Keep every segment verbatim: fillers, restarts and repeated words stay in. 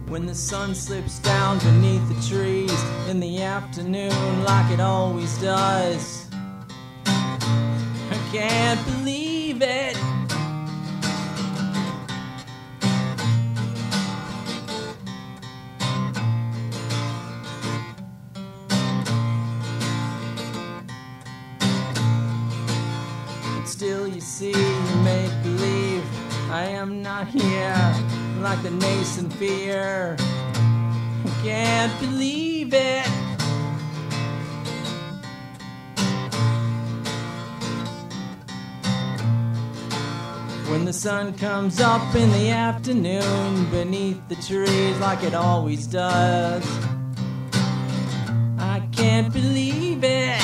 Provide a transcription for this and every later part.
When the sun slips down beneath the trees in the afternoon like it always does. I can't believe it. But still you see, you make believe I am not here like the nascent fear. I can't believe it. When the sun comes up in the afternoon beneath the trees like it always does, I can't believe it.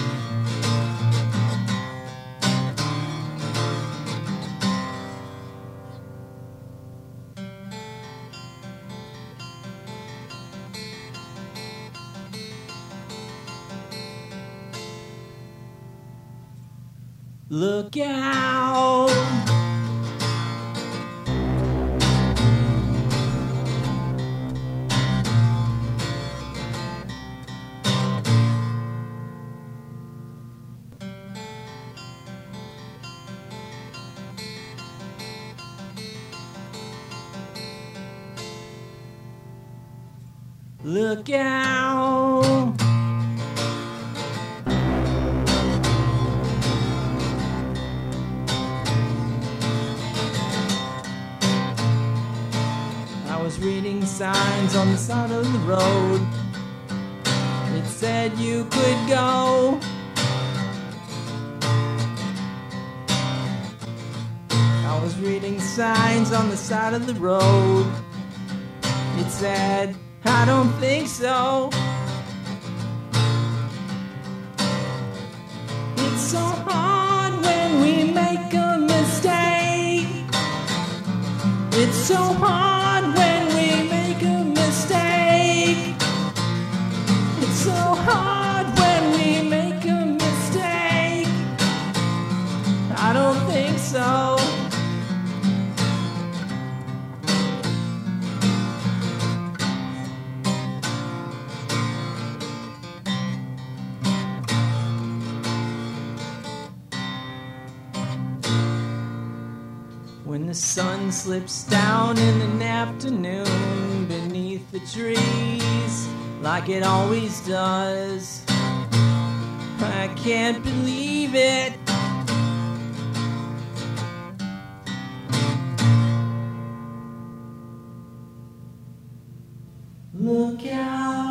Look out! Look out! I was reading signs on the side of the road. It said you could go. I was reading signs on the side of the road. It said, I don't think so. It's so hard when we make a mistake. It's so hard when we make a mistake. It's so hard when we make a mistake. I don't think so. When the sun slips down in an afternoon beneath the trees like it always does, I can't believe it. Look out!